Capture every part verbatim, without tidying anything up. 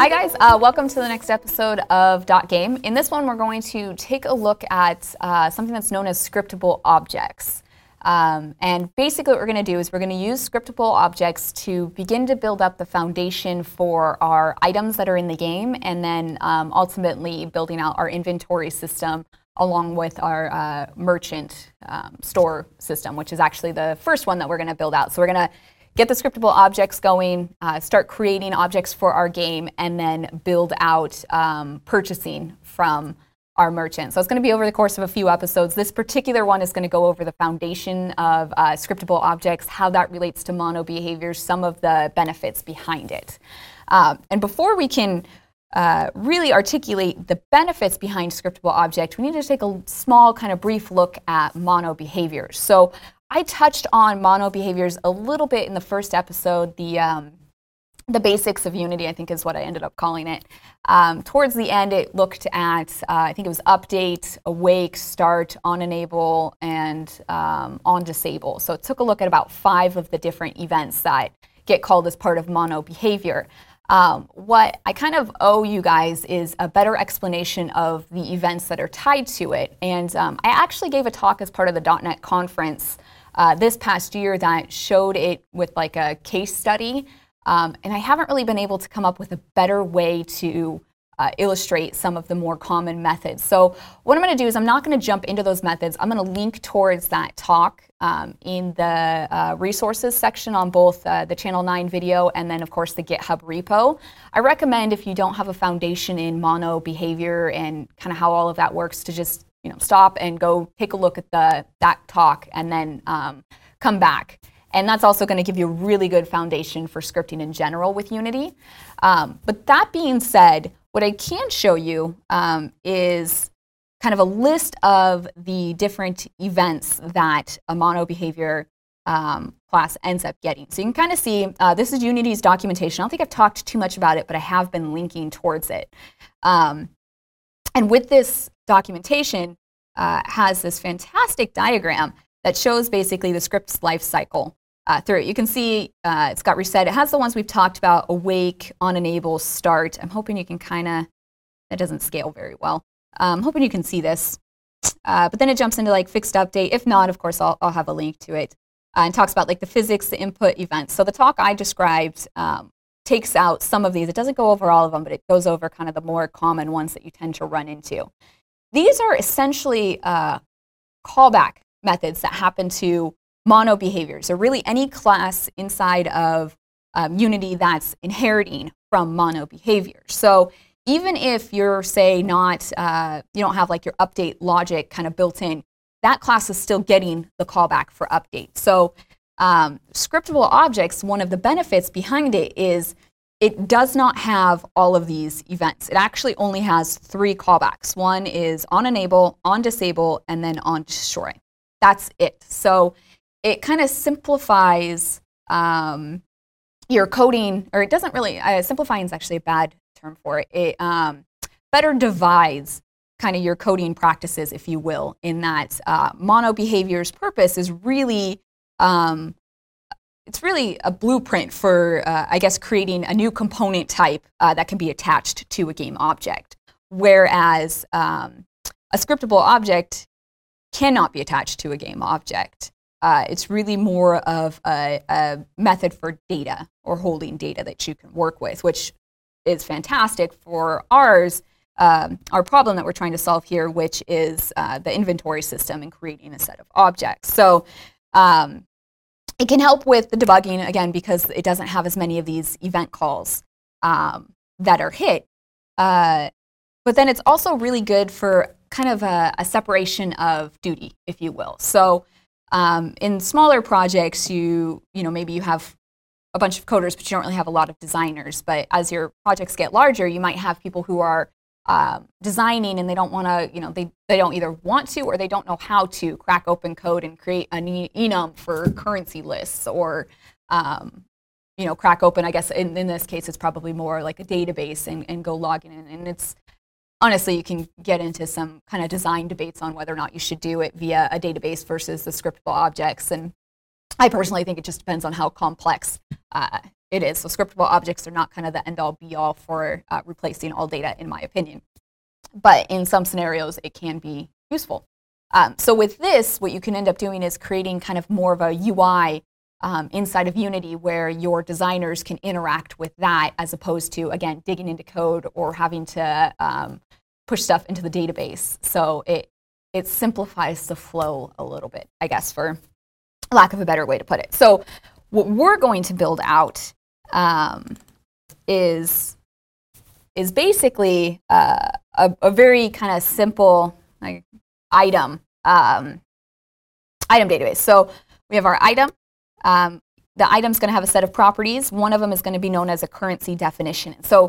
Hi guys, uh, welcome to the next episode of Dot Game. In this one, we're going to take a look at uh, something that's known as scriptable objects. Um, and basically what we're going to do is we're going to use scriptable objects to begin to build up the foundation for our items that are in the game, and then um, ultimately building out our inventory system along with our uh, merchant um, store system, which is actually the first one that we're going to build out. So we're going to get the scriptable objects going, uh, start creating objects for our game, and then build out um, purchasing from our merchant. So it's going to be over the course of a few episodes. This particular one is going to go over the foundation of uh, scriptable objects, how that relates to mono behaviors, some of the benefits behind it. Um, and before we can uh, really articulate the benefits behind scriptable object, we need to take a small kind of brief look at mono behaviors. So I touched on mono behaviors a little bit in the first episode. The um, the basics of Unity, I think, is what I ended up calling it. Um, towards the end, it looked at, uh, I think it was update, awake, start, on enable, and um, on disable. So it took a look at about five of the different events that get called as part of mono behavior. Um, what I kind of owe you guys is a better explanation of the events that are tied to it. And um, I actually gave a talk as part of the dot net conference uh, this past year that showed it with like a case study. Um, and I haven't really been able to come up with a better way to uh, illustrate some of the more common methods. So what I'm going to do is I'm not going to jump into those methods. I'm going to link towards that talk um, in the uh, resources section on both uh, the Channel nine video and then, of course, the GitHub repo. I recommend, if you don't have a foundation in mono behavior and kind of how all of that works, to just you know stop and go take a look at the that talk and then um, come back. And that's also going to give you a really good foundation for scripting in general with Unity. Um, but that being said, what I can show you um, is kind of a list of the different events that a mono behavior um, class ends up getting. So you can kind of see, uh, this is Unity's documentation. I don't think I've talked too much about it, but I have been linking towards it. Um, and with this documentation, uh, has this fantastic diagram that shows basically the script's life cycle. Uh, through it. You can see uh, it's got reset. It has the ones we've talked about: awake, on enable, start. I'm hoping you can kind of, that doesn't scale very well. I'm hoping you can see this. Uh, but then it jumps into like fixed update. If not, of course, I'll, I'll have a link to it. Uh, and talks about like the physics, the input events. So the talk I described um, takes out some of these. It doesn't go over all of them, but it goes over kind of the more common ones that you tend to run into. These are essentially uh, callback methods that happen to mono behaviors, or really any class inside of um, Unity that's inheriting from mono behaviors. So even if you're, say, not, uh, you don't have like your update logic kind of built in, that class is still getting the callback for update. So um, scriptable objects, one of the benefits behind it is it does not have all of these events. It actually only has three callbacks. One is on enable, on disable, and then on destroy. That's it. So it kind of simplifies um, your coding, or it doesn't really, uh, simplifying is actually a bad term for it. It um, better divides kind of your coding practices, if you will, in that uh, mono behavior's purpose is really, um, it's really a blueprint for, uh, I guess, creating a new component type uh, that can be attached to a game object. Whereas um, a scriptable object cannot be attached to a game object. Uh, it's really more of a, a method for data or holding data that you can work with, which is fantastic for ours, um, our problem that we're trying to solve here, which is uh, the inventory system and creating a set of objects. So um, it can help with the debugging, again, because it doesn't have as many of these event calls um, that are hit. Uh, but then it's also really good for kind of a, a separation of duty, if you will. So Um, in smaller projects, you you know maybe you have a bunch of coders, but you don't really have a lot of designers. But as your projects get larger, you might have people who are um, designing, and they don't want to, you know, they they don't either want to or they don't know how to crack open code and create an enum for currency lists, or um, you know, crack open. I guess in, in this case, it's probably more like a database and, and go log in, and it's. Honestly, you can get into some kind of design debates on whether or not you should do it via a database versus the scriptable objects. And I personally think it just depends on how complex uh, it is. So scriptable objects are not kind of the end all be all for uh, replacing all data, in my opinion. But in some scenarios, it can be useful. Um, so with this, what you can end up doing is creating kind of more of a U I um, inside of Unity where your designers can interact with that as opposed to, again, digging into code or having to um, push stuff into the database. So it, it simplifies the flow a little bit, I guess, for lack of a better way to put it. So what we're going to build out um, is, is basically uh, a, a very kind of simple like, item um, item database. So we have our item. Um, the item's going to have a set of properties. One of them is going to be known as a currency definition. So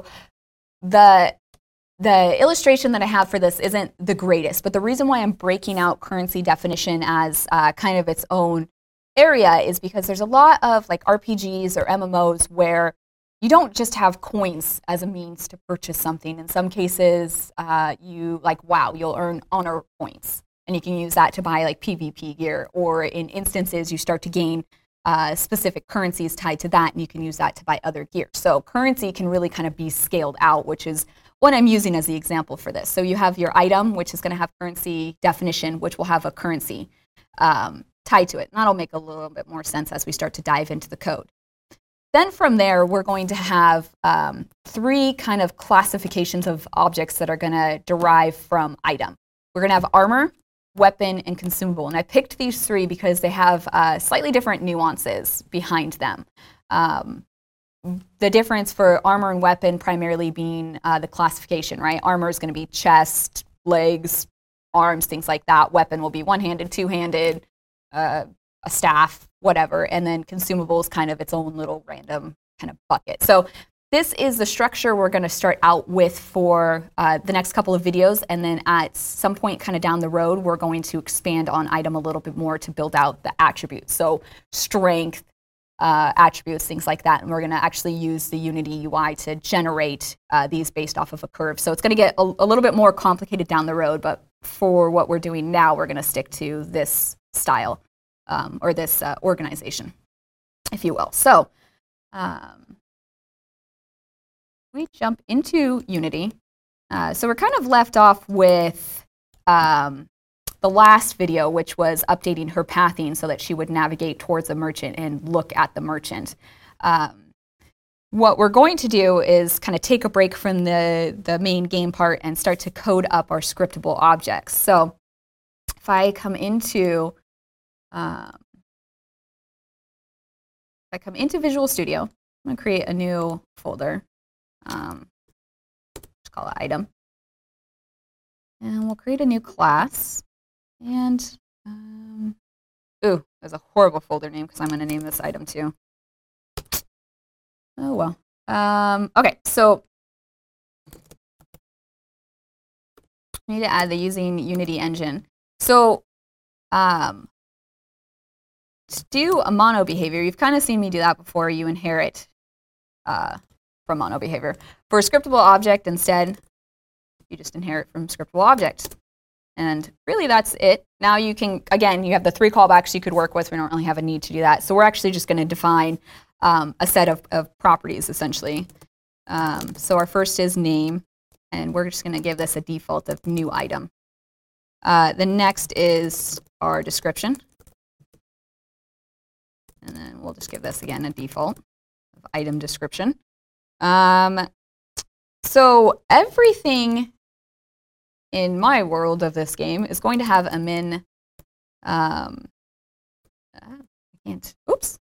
the the illustration that I have for this isn't the greatest, but the reason why I'm breaking out currency definition as uh, kind of its own area is because there's a lot of like R P Gs or M M Os where you don't just have coins as a means to purchase something. In some cases, uh, you like, wow, you'll earn honor points. And you can use that to buy like PvP gear. Or in instances, you start to gain uh, specific currencies tied to that, and you can use that to buy other gear. So currency can really kind of be scaled out, which is what I'm using as the example for this. So you have your item, which is going to have currency definition, which will have a currency um, tied to it. And that'll make a little bit more sense as we start to dive into the code. Then from there, we're going to have um, three kind of classifications of objects that are going to derive from item. We're going to have armor, weapon, and consumable. And I picked these three because they have uh, slightly different nuances behind them. Um, the difference for armor and weapon primarily being uh, the classification, right? Armor is going to be chest, legs, arms, things like that. Weapon will be one-handed, two-handed, uh, a staff, whatever, and then consumables kind of its own little random kind of bucket. So this is the structure we're going to start out with for uh, the next couple of videos, and then at some point kind of down the road, we're going to expand on item a little bit more to build out the attributes. So strength, uh, attributes, things like that, and we're going to actually use the Unity U I to generate uh, these based off of a curve. So it's going to get a, a little bit more complicated down the road, but for what we're doing now, we're going to stick to this style. Um, or this uh, organization, if you will. So um, we jump into Unity. Uh, so we're kind of left off with um, the last video, which was updating her pathing so that she would navigate towards the merchant and look at the merchant. Um, what we're going to do is kind of take a break from the, the main game part and start to code up our scriptable objects. So if I come into Um, if I come into Visual Studio, I'm going to create a new folder. Um, just call it item. And we'll create a new class. And, um, ooh, there's a horrible folder name because I'm going to name this item too. Oh, well. Um, okay, so I need to add the using Unity engine. So, um, to do a mono behavior, you've kind of seen me do that before. You inherit uh, from mono behavior. For a scriptable object, instead, you just inherit from scriptable object. And really, that's it. Now you can, again, you have the three callbacks you could work with. We don't really have a need to do that. So we're actually just going to define um, a set of, of properties, essentially. Um, so our first is name, and we're just going to give this a default of new item. Uh, the next is our description. And then we'll just give this, again, a default of item description. Um, so everything in my world of this game is going to have a min. Um, I can't. Oops.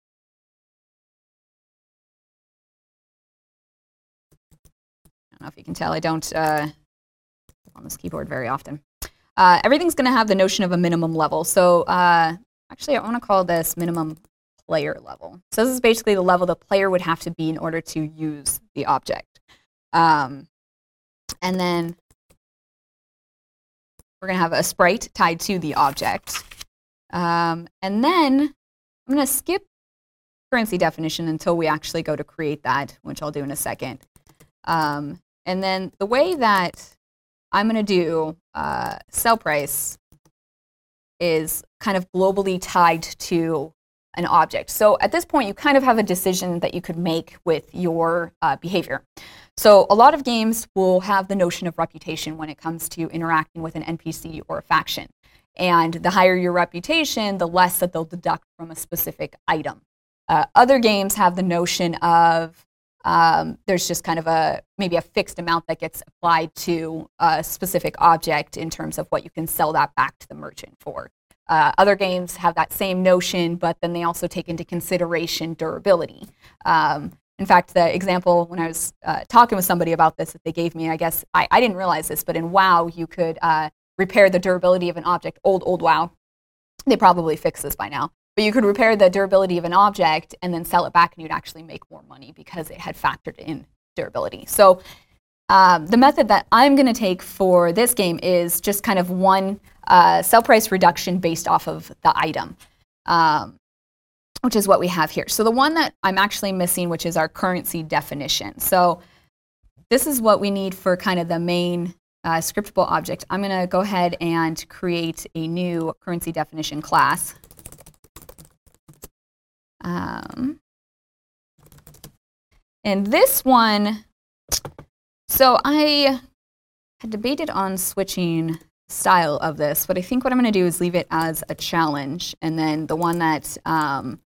I don't know if you can tell. I don't uh, on this keyboard very often. Uh, everything's going to have the notion of a minimum level. So uh, actually, I want to call this minimum player level. So this is basically the level the player would have to be in order to use the object. Um, and then we're going to have a sprite tied to the object. Um, and then I'm going to skip currency definition until we actually go to create that, which I'll do in a second. Um, and then the way that I'm going to do uh, sell price is kind of globally tied to an object. So at this point, you kind of have a decision that you could make with your uh, behavior. So a lot of games will have the notion of reputation when it comes to interacting with an N P C or a faction. And the higher your reputation, the less that they'll deduct from a specific item. Uh, other games have the notion of um, there's just kind of a maybe a fixed amount that gets applied to a specific object in terms of what you can sell that back to the merchant for. Uh, other games have that same notion, but then they also take into consideration durability. Um, in fact, the example when I was uh, talking with somebody about this that they gave me, I guess I, I didn't realize this, but in WoW you could uh, repair the durability of an object. Old, old WoW. They probably fixed this by now. But you could repair the durability of an object and then sell it back, and you'd actually make more money because it had factored in durability. So um, the method that I'm going to take for this game is just kind of one uh, sell price reduction based off of the item, um, which is what we have here. So the one that I'm actually missing, which is our currency definition. So this is what we need for kind of the main uh, scriptable object. I'm going to go ahead and create a new currency definition class. Um, and this one, so I had debated on switching style of this, but I think what I'm going to do is leave it as a challenge, and then the one that um,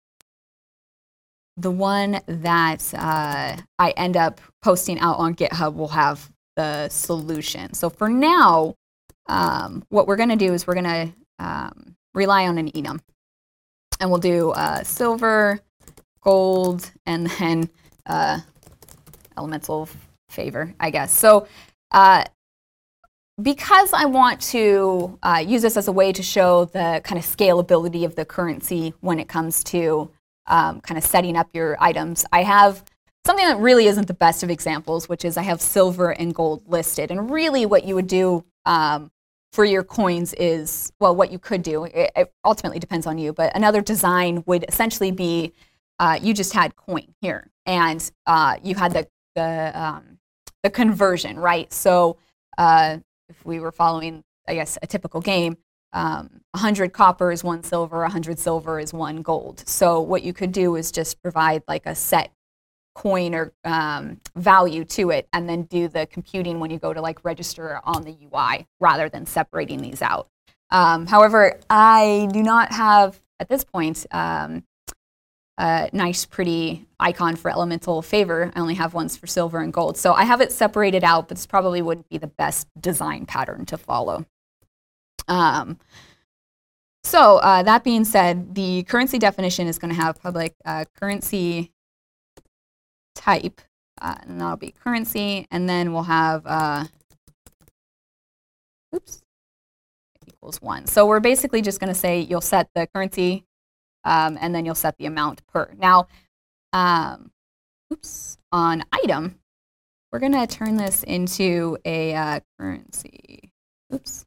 the one that uh, I end up posting out on GitHub will have the solution. So for now, um, what we're going to do is we're going to um, rely on an enum. And we'll do uh, silver, gold, and then uh, elemental favor, I guess. So uh, because I want to uh, use this as a way to show the kind of scalability of the currency when it comes to um, kind of setting up your items, I have something that really isn't the best of examples, which is I have silver and gold listed. And really what you would do um, for your coins is, well, what you could do, it, it ultimately depends on you, but another design would essentially be uh, you just had coin here, and uh, you had the the, um, the conversion, right? So uh, if we were following, I guess, a typical game, um, one hundred copper is one silver, one hundred silver is one gold. So what you could do is just provide like a set coin or um, value to it, and then do the computing when you go to like register on the U I rather than separating these out. Um, however, I do not have at this point um, a nice pretty icon for elemental favor. I only have ones for silver and gold. So I have it separated out, but this probably wouldn't be the best design pattern to follow. Um, so uh, that being said, the currency definition is going to have public uh, currency type, uh, and that'll be currency, and then we'll have uh, oops equals one. So we're basically just going to say you'll set the currency, um, and then you'll set the amount per. Now, um, oops, on item, we're going to turn this into a uh, currency. Oops.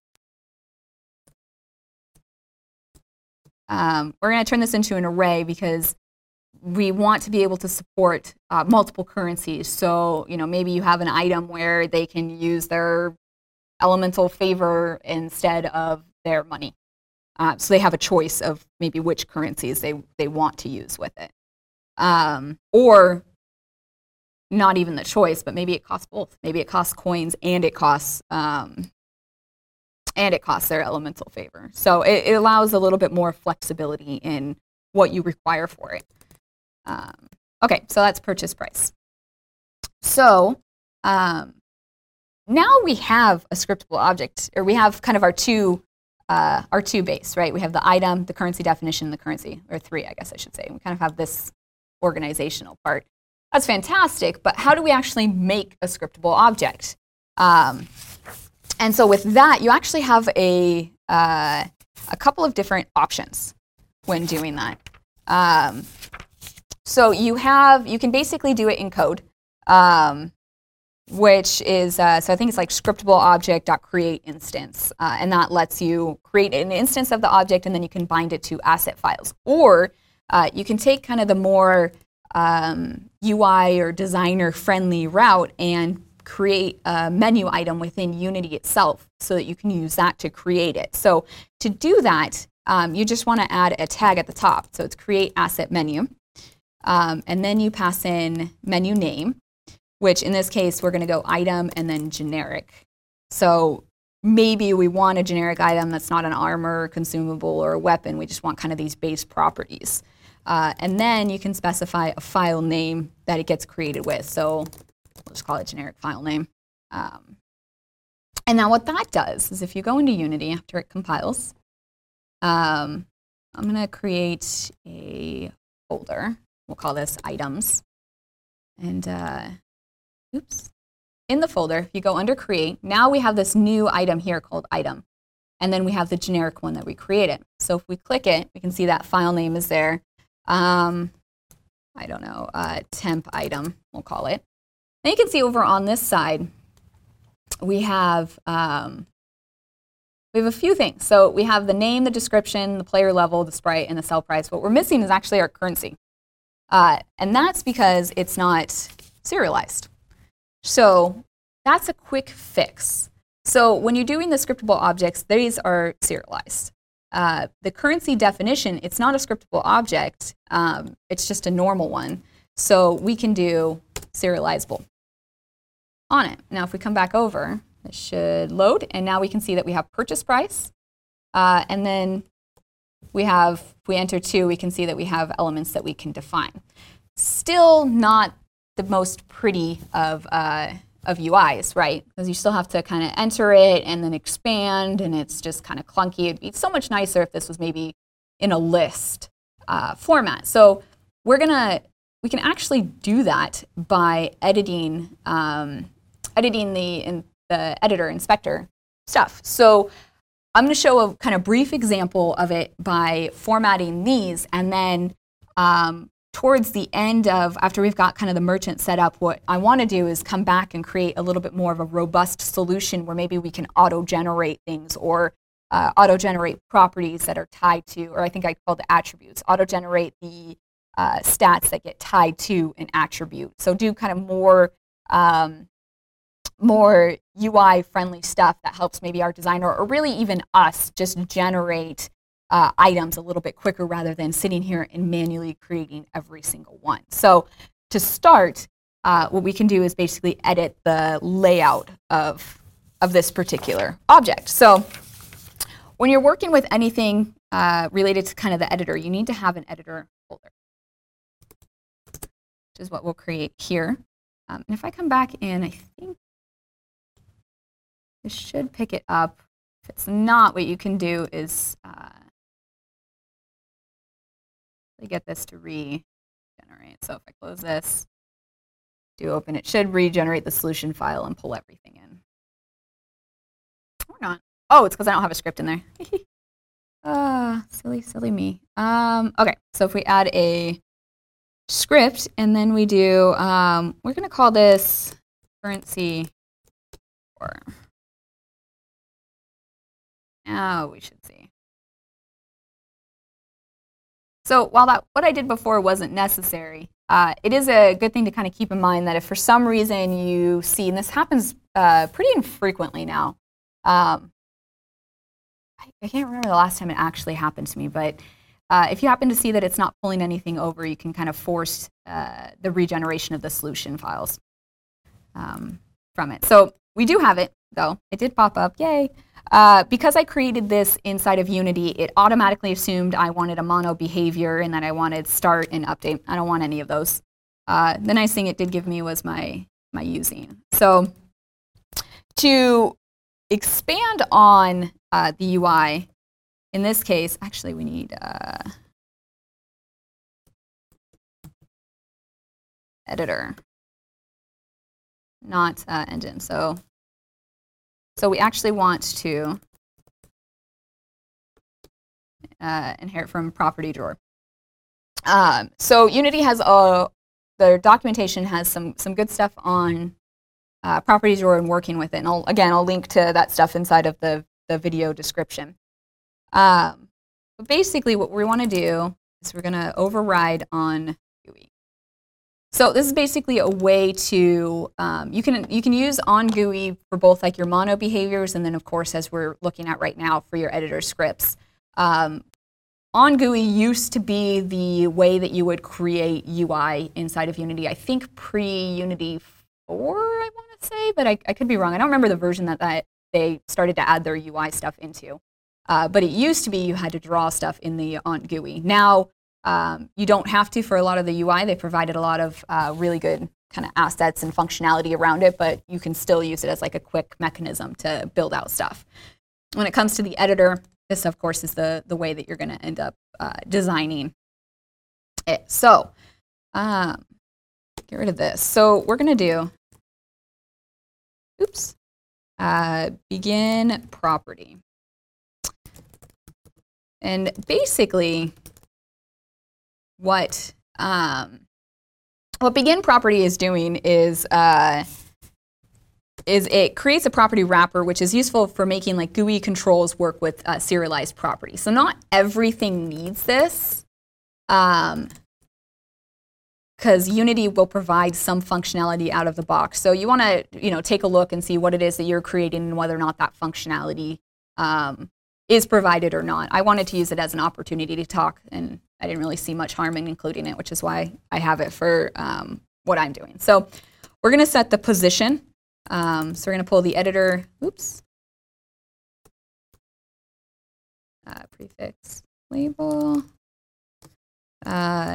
Um, we're going to turn this into an array because we want to be able to support uh, multiple currencies. So, you know, maybe you have an item where they can use their elemental favor instead of their money. Uh, so they have a choice of maybe which currencies they, they want to use with it. Um, or not even the choice, but maybe it costs both. Maybe it costs coins and it costs um, and it costs their elemental favor. So it, it allows a little bit more flexibility in what you require for it. Um, okay, so that's purchase price. So um, now we have a scriptable object, or we have kind of our two, uh, our two base, right? We have the item, the currency definition, the currency, or three, I guess I should say. We kind of have this organizational part. That's fantastic, but how do we actually make a scriptable object? Um, and so with that, you actually have a, uh, a couple of different options when doing that. Um, So you have, you can basically do it in code, um, which is, uh, so I think it's like scriptable object.create instance, uh, and that lets you create an instance of the object and then you can bind it to asset files. Or uh, you can take kind of the more um, U I or designer friendly route and create a menu item within Unity itself so that you can use that to create it. So to do that, um, you just want to add a tag at the top. So it's create asset menu. Um, and then you pass in menu name, which in this case, we're going to go item and then generic. So maybe we want a generic item that's not an armor, consumable, or a weapon. We just want kind of these base properties. Uh, and then you can specify a file name that it gets created with. So we'll just call it generic file name. Um, and now what that does is if you go into Unity after it compiles, um, I'm going to create a folder. We'll call this items. And uh, oops. In the folder, if you go under create, now we have this new item here called item. And then we have the generic one that we created. So if we click it, we can see that file name is there. Um, I don't know, uh, temp item, we'll call it. Then you can see over on this side, we have, um, we have a few things. So we have the name, the description, the player level, the sprite, and the sell price. What we're missing is actually our currency. Uh, and that's because it's not serialized. So that's a quick fix. So when you're doing the scriptable objects, these are serialized. Uh, the currency definition, it's not a scriptable object. Um, it's just a normal one. So we can do serializable on it. Now if we come back over, it should load. And now we can see that we have purchase price. Uh, and then we have, if we enter two, we can see that we have elements that we can define. Still not the most pretty of, uh, of U Is, right? Because you still have to kind of enter it and then expand, and it's just kind of clunky. It'd be so much nicer if this was maybe in a list uh, format. So we're gonna, we can actually do that by editing, um, editing the, in, the editor inspector stuff. So I'm gonna show a kind of brief example of it by formatting these, and then um, towards the end of, after we've got kind of the merchant set up, what I want to do is come back and create a little bit more of a robust solution where maybe we can auto-generate things or uh, auto-generate properties that are tied to, or I think I call the attributes, auto-generate the uh, stats that get tied to an attribute. So do kind of more, um, more U I-friendly stuff that helps maybe our designer or really even us just generate Uh, items a little bit quicker rather than sitting here and manually creating every single one. So to start, uh, what we can do is basically edit the layout of, of this particular object. So when you're working with anything uh, related to kind of the editor, you need to have an editor folder, which is what we'll create here. Um, and if I come back in, I think this should pick it up. If it's not, what you can do is uh, get this to regenerate. So if I close this, do open, it should regenerate the solution file and pull everything in. Or not. Oh, it's because I don't have a script in there. Ah, uh, silly, silly me. Um, okay, so if we add a script and then we do, um, we're going to call this currency or now we should see. So while that, what I did before wasn't necessary, uh, it is a good thing to kind of keep in mind that if for some reason you see, and this happens uh, pretty infrequently now, um, I, I can't remember the last time it actually happened to me, but uh, if you happen to see that it's not pulling anything over, you can kind of force uh, the regeneration of the solution files um, from it. So we do have it, though. It did pop up, yay. Uh, because I created this inside of Unity, it automatically assumed I wanted a mono behavior and that I wanted start and update. I don't want any of those. Uh, the nice thing it did give me was my, my using. So to expand on uh, the U I, in this case, actually we need uh, editor, not uh, engine. So So we actually want to uh, inherit from property drawer. Um, so Unity has a, the documentation has some some good stuff on uh, property drawer and working with it. And I'll, again, I'll link to that stuff inside of the, the video description. Um, but basically what we want to do is we're going to override on G U I. So this is basically a way to, um, you can you can use on G U I for both like your mono behaviors and then of course as we're looking at right now for your editor scripts. Um, OnGUI used to be the way that you would create U I inside of Unity. I think pre-Unity four, I want to say, but I, I could be wrong. I don't remember the version that, that they started to add their U I stuff into. Uh, but it used to be you had to draw stuff in the OnGUI. Now, um, you don't have to for a lot of the U I. They provided a lot of uh, really good kind of assets and functionality around it, but you can still use it as like a quick mechanism to build out stuff. When it comes to the editor, this, of course, is the, the way that you're going to end up uh, designing it. So, um, get rid of this. So we're going to do, oops, uh, begin property. And basically, what um, what begin property is doing is uh, is it creates a property wrapper, which is useful for making like G U I controls work with uh, serialized properties. So not everything needs this, um, because Unity will provide some functionality out of the box. So you want to you know take a look and see what it is that you're creating and whether or not that functionality um, is provided or not. I wanted to use it as an opportunity to talk, and I didn't really see much harm in including it, which is why I have it for um, what I'm doing. So we're going to set the position. Um, so we're going to pull the editor, oops, uh, prefix label. Uh,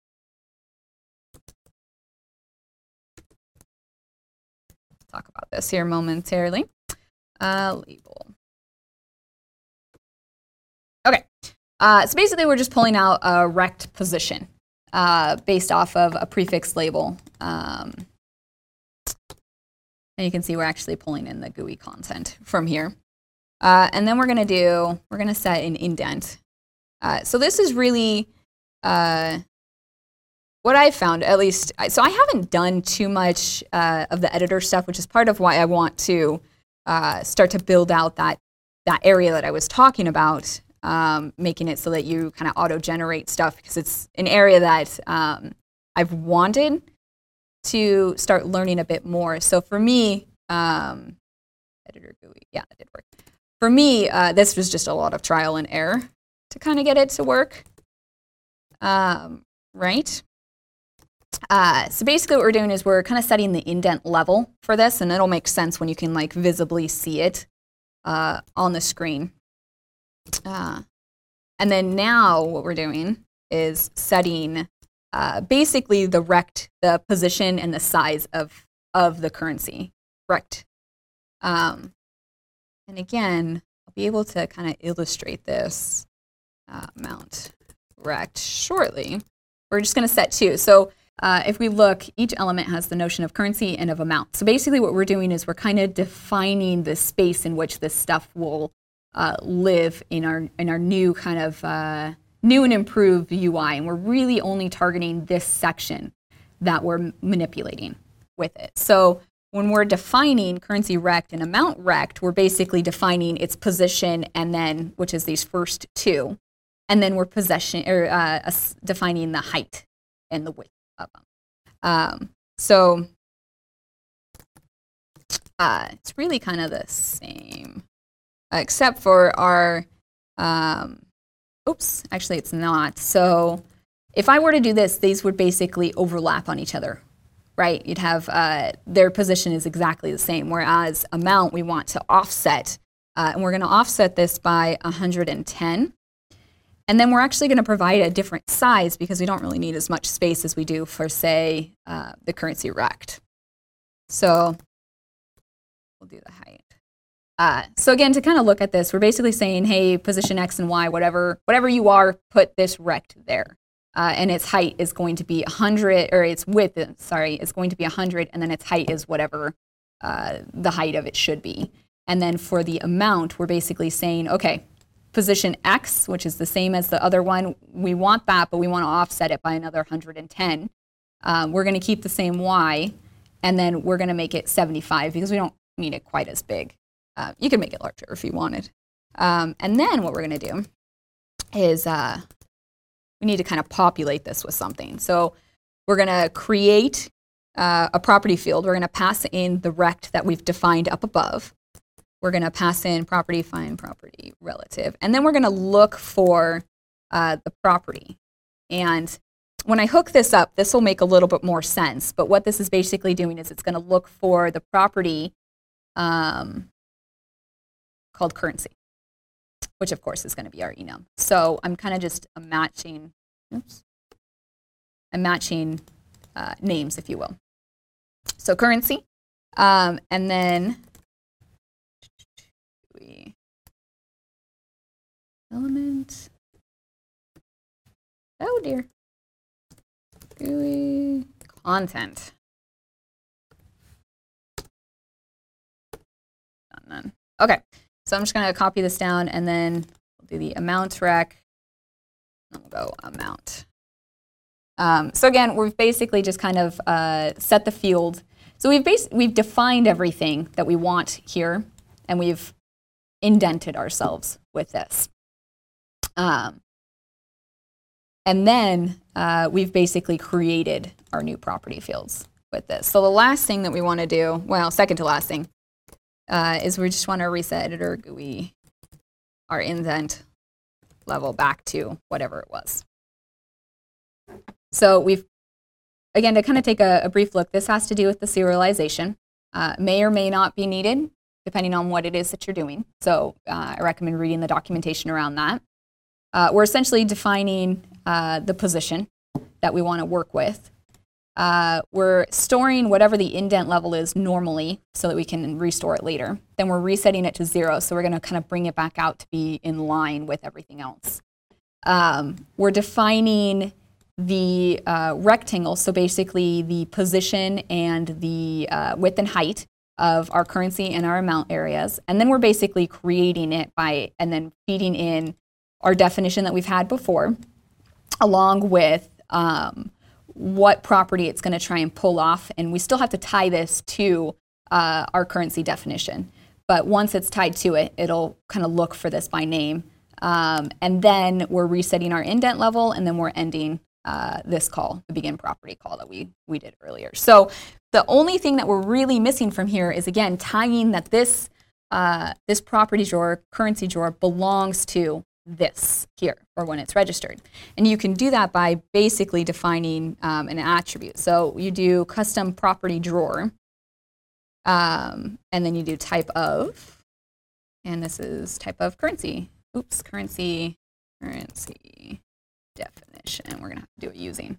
talk about this here momentarily. Uh, label. Okay, uh, so basically we're just pulling out a rect position uh, based off of a prefix label. Um, and you can see we're actually pulling in the G U I content from here. Uh, and then we're going to do, we're going to set an indent. Uh, so this is really uh, what I've found, at least. So I haven't done too much uh, of the editor stuff, which is part of why I want to uh, start to build out that, that area that I was talking about. Um, making it so that you kind of auto-generate stuff, because it's an area that um, I've wanted to start learning a bit more. So for me, um, editor G U I, yeah, that did work. For me, uh, this was just a lot of trial and error to kind of get it to work, um, right? Uh, so basically what we're doing is we're kind of setting the indent level for this, and it'll make sense when you can like visibly see it uh, on the screen. Uh, and then now what we're doing is setting uh, basically the rect, the position and the size of, of the currency, rect. Um, and again, I'll be able to kind of illustrate this uh, mount rect shortly. We're just going to set two. So uh, if we look, each element has the notion of currency and of amount. So basically what we're doing is we're kind of defining the space in which this stuff will Uh, live in our in our new kind of uh, new and improved U I, and we're really only targeting this section that we're manipulating with it. So when we're defining currency rect and amount rect, we're basically defining its position, and then which is these first two, and then we're possession or uh, defining the height and the width of them. Um, so uh, it's really kind of the same. Except for our, um, oops, actually it's not. So if I were to do this, these would basically overlap on each other, right? You'd have, uh, their position is exactly the same, whereas amount we want to offset, uh, and we're going to offset this by one hundred ten. And then we're actually going to provide a different size because we don't really need as much space as we do for, say, uh, the currency rect. So we'll do the height. Uh, so again, to kind of look at this, we're basically saying, hey, position X and Y, whatever, whatever you are, put this rect there. Uh, and its height is going to be one hundred, or its width, sorry, is going to be one hundred, and then its height is whatever uh, the height of it should be. And then for the amount, we're basically saying, okay, position X, which is the same as the other one, we want that, but we want to offset it by another one hundred ten. Um, we're going to keep the same Y, and then we're going to make it seventy-five because we don't need it quite as big. Uh, you can make it larger if you wanted. Um, and then what we're going to do is uh, we need to kind of populate this with something. So we're going to create uh, a property field. We're going to pass in the rect that we've defined up above. We're going to pass in property, find property, relative. And then we're going to look for uh, the property. And when I hook this up, this will make a little bit more sense. But what this is basically doing is it's going to look for the property um, called currency, which of course is going to be our enum. So I'm kind of just matching, oops, I'm matching uh, names, if you will. So currency, um, and then we element. Oh dear. G U I content. And then, okay, so I'm just going to copy this down, and then we'll do the amount rec. And we'll go amount. Um, so again, we've basically just kind of uh, set the field. So we've bas we've defined everything that we want here, and we've indented ourselves with this. Um, and then uh, we've basically created our new property fields with this. So the last thing that we want to do, well, second to last thing, uh, is we just want to reset editor G U I our indent level back to whatever it was. So we've, again, to kind of take a, a brief look, this has to do with the serialization. Uh, may or may not be needed, depending on what it is that you're doing. So uh, I recommend reading the documentation around that. Uh, we're essentially defining uh, the position that we want to work with. Uh, we're storing whatever the indent level is normally so that we can restore it later. Then we're resetting it to zero, so we're going to kind of bring it back out to be in line with everything else. Um, we're defining the uh, rectangle, so basically the position and the uh, width and height of our currency and our amount areas. And then we're basically creating it by, and then feeding in our definition that we've had before, along with um, what property it's going to try and pull off. And we still have to tie this to uh, our currency definition. But once it's tied to it, it'll kind of look for this by name. Um, and then we're resetting our indent level, and then we're ending uh, this call, the begin property call that we, we did earlier. So the only thing that we're really missing from here is, again, tying that this, uh, this property drawer, currency drawer, belongs to this here, or when it's registered. And you can do that by basically defining um, an attribute. So you do custom property drawer, um, and then you do type of, and this is type of currency. Oops, currency, currency definition. We're going to have to do it using.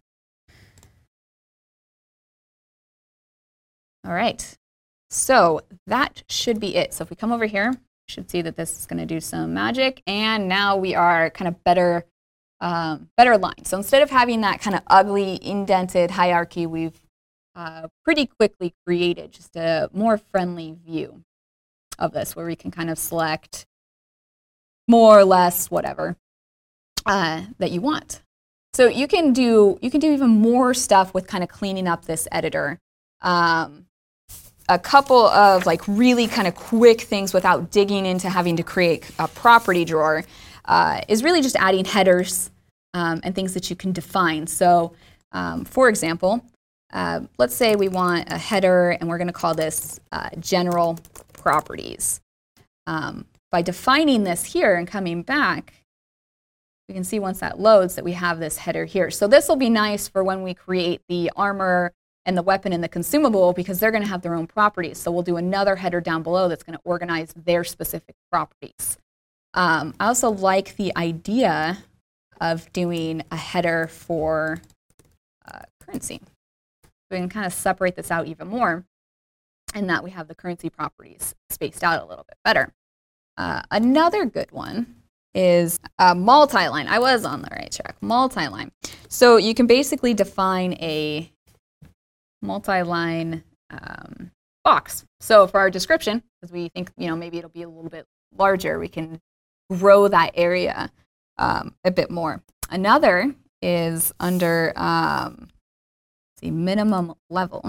All right, so that should be it. So if we come over here, you should see that this is going to do some magic, and now we are kind of better, um, better aligned. So instead of having that kind of ugly indented hierarchy, we've uh, pretty quickly created just a more friendly view of this, where we can kind of select more or less whatever uh, that you want. So you can do you can do even more stuff with kind of cleaning up this editor. Um, a couple of like really kind of quick things without digging into having to create a property drawer uh, is really just adding headers um, and things that you can define. So um, for example, uh, let's say we want a header, and we're going to call this uh, general properties. Um, by defining this here and coming back, we can see once that loads that we have this header here. So this will be nice for when we create the armor and the weapon and the consumable, because they're going to have their own properties. So we'll do another header down below that's going to organize their specific properties. Um, I also like the idea of doing a header for uh, currency. We can kind of separate this out even more, and that we have the currency properties spaced out a little bit better. Uh, another good one is uh, multi-line. I was on the right track. Multi-line. So you can basically define a multi-line um, box. So for our description, because we think, you know, maybe it'll be a little bit larger, we can grow that area um, a bit more. Another is under um, let's see, minimum level.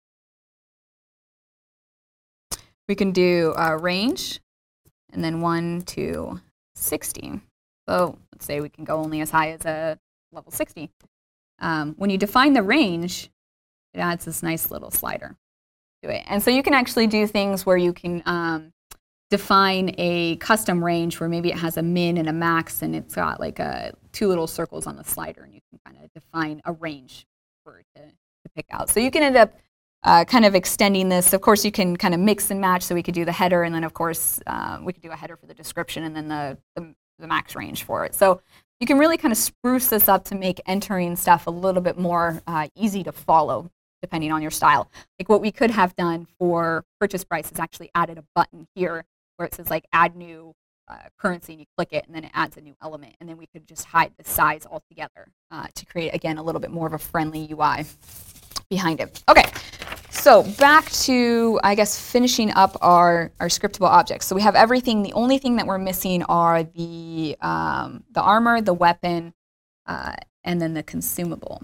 We can do uh, range, and then one to sixty. So let's say we can go only as high as a level sixty. Um, when you define the range, it adds this nice little slider to it. And so you can actually do things where you can um, define a custom range where maybe it has a min and a max, and it's got like a two little circles on the slider, and you can kind of define a range for it to, to pick out. So you can end up uh, kind of extending this. Of course, you can kind of mix and match. So we could do the header, and then of course uh, we could do a header for the description, and then the, the the max range for it. So you can really kind of spruce this up to make entering stuff a little bit more uh, easy to follow, depending on your style. Like what we could have done for purchase price is actually added a button here where it says like add new uh, currency, and you click it, and then it adds a new element, and then we could just hide the size altogether uh, to create, again, a little bit more of a friendly U I behind it. Okay, so back to, I guess, finishing up our, our scriptable objects. So we have everything. The only thing that we're missing are the, um, the armor, the weapon, uh, and then the consumable.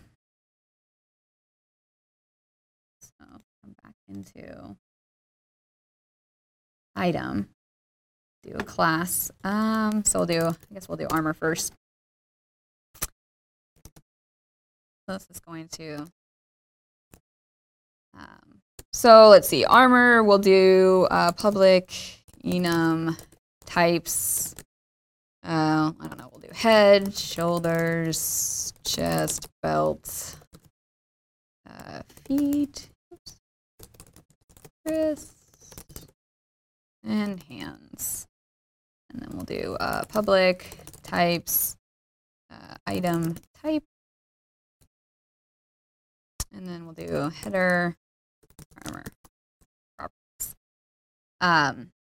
So come back into item, do a class. Um, so we'll do, I guess we'll do armor first. So this is going to Um, so let's see, armor, we'll do uh, public enum types. Uh, I don't know, we'll do head, shoulders, chest, belt, uh, feet, oops, wrists, and hands. And then we'll do uh, public types, uh, item type. And then we'll do header, armor, properties. Um,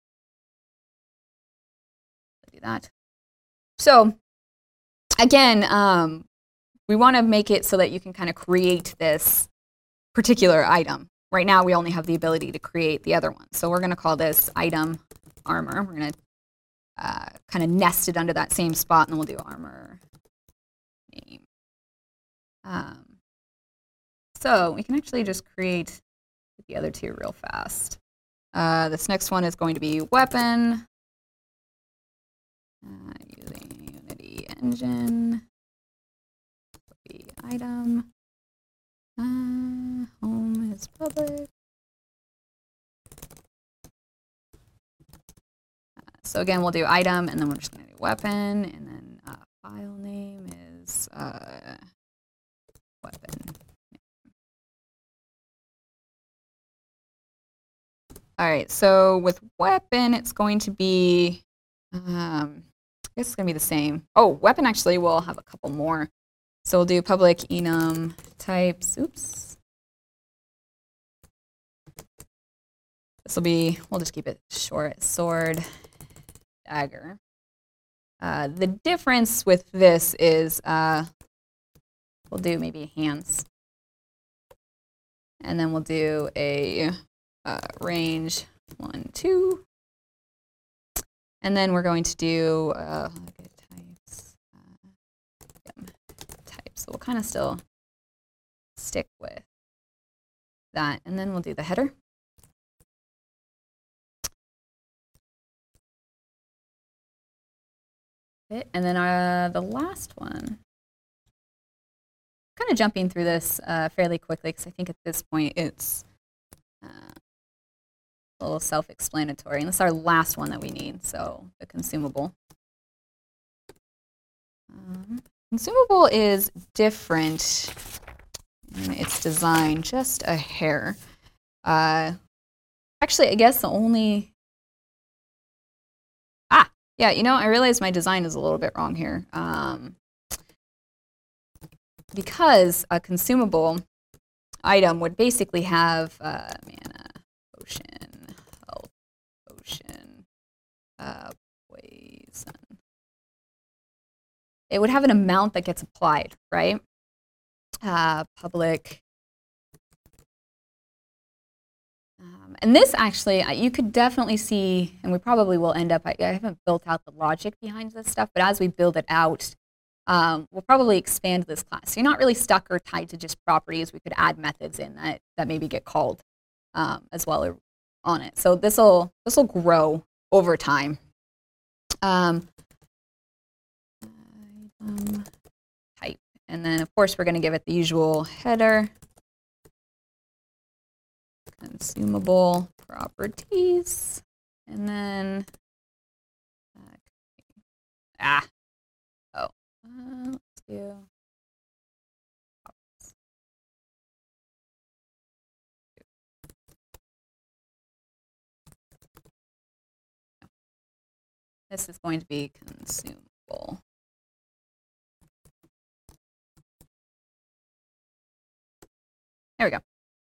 do that. So again, um, we want to make it so that you can kind of create this particular item. Right now, we only have the ability to create the other one. So we're going to call this item armor. We're going to uh, kind of nest it under that same spot, and then we'll do armor name. Um, So we can actually just create the other two real fast. Uh, this next one is going to be weapon, uh, using Unity engine, be item, uh, home is public. Uh, so again, we'll do item, and then we're just going to do weapon, and then uh, file name is uh, weapon. All right, so with weapon, it's going to be, um, I guess it's going to be the same. Oh, weapon actually will have a couple more. So we'll do public enum types. Oops. This will be, we'll just keep it short, sword, dagger. Uh, the difference with this is uh, we'll do maybe hands. And then we'll do a Uh, range one, two, and then we're going to do uh, types, uh, types. So we'll kind of still stick with that, and then we'll do the header. And then uh, the last one, kind of jumping through this uh, fairly quickly because I think at this point it's uh, a little self-explanatory. And this is our last one that we need, so the consumable. Um, consumable is different in its design, just a hair. Uh, actually, I guess the only... Ah, yeah, you know, I realize my design is a little bit wrong here. Um, because a consumable item would basically have uh, mana, potion, health, potion, uh, poison. It would have an amount that gets applied, right? Uh, public. Um, and this actually, you could definitely see, and we probably will end up, I, I haven't built out the logic behind this stuff, but as we build it out, um, we'll probably expand this class. So you're not really stuck or tied to just properties. We could add methods in that, that maybe get called um, as well on it. So this will this will grow over time. Um, um, type. And then, of course, we're going to give it the usual header, consumable properties, and then, uh, ah, oh, Uh, let's do. This is going to be consumable. There we go.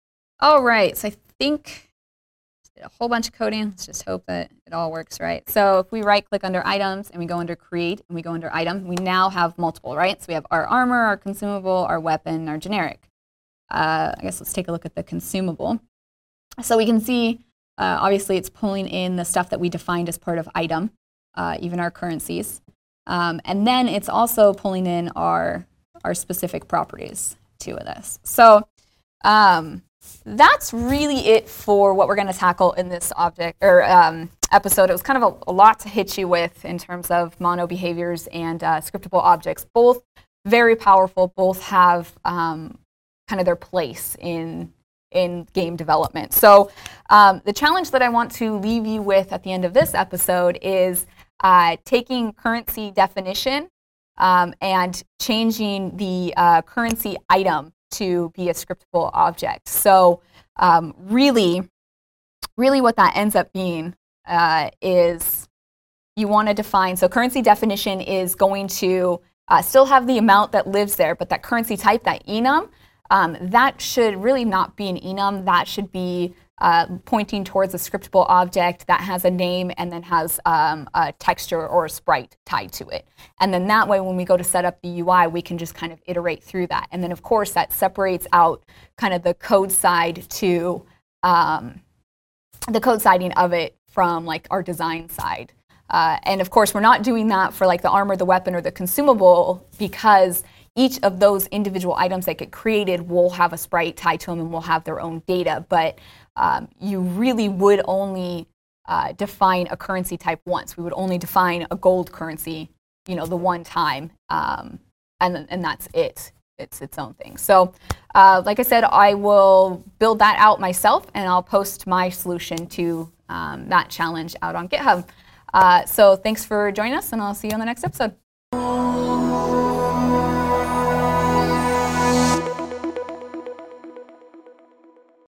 All right, so I think did a whole bunch of coding. Let's just hope that it all works right. So if we right-click under items and we go under create and we go under item, we now have multiple, right? So we have our armor, our consumable, our weapon, our generic. Uh, I guess let's take a look at the consumable. So we can see, uh, obviously, it's pulling in the stuff that we defined as part of item, uh, even our currencies. Um, and then it's also pulling in our, our specific properties to this. So um, that's really it for what we're going to tackle in this object or um, episode. It was kind of a, a lot to hit you with in terms of mono behaviors and uh, scriptable objects. Both very powerful, both have um, kind of their place in in game development. So um, the challenge that I want to leave you with at the end of this episode is uh, taking currency definition um, and changing the uh, currency item to be a scriptable object. So um, really, really what that ends up being uh, is you want to define, so currency definition is going to uh, still have the amount that lives there, but that currency type, that enum, Um, that should really not be an enum. That should be uh, pointing towards a scriptable object that has a name and then has um, a texture or a sprite tied to it. And then that way, when we go to set up the U I, we can just kind of iterate through that. And then, of course, that separates out kind of the code side to um, the code siding of it from like our design side. Uh, and of course, we're not doing that for like the armor, the weapon, or the consumable because each of those individual items that get created will have a sprite tied to them and will have their own data. But um, you really would only uh, define a currency type once. We would only define a gold currency, you know, the one time, um, and and that's it. It's its own thing. So, uh, like I said, I will build that out myself, and I'll post my solution to um, that challenge out on GitHub. Uh, so thanks for joining us, and I'll see you on the next episode.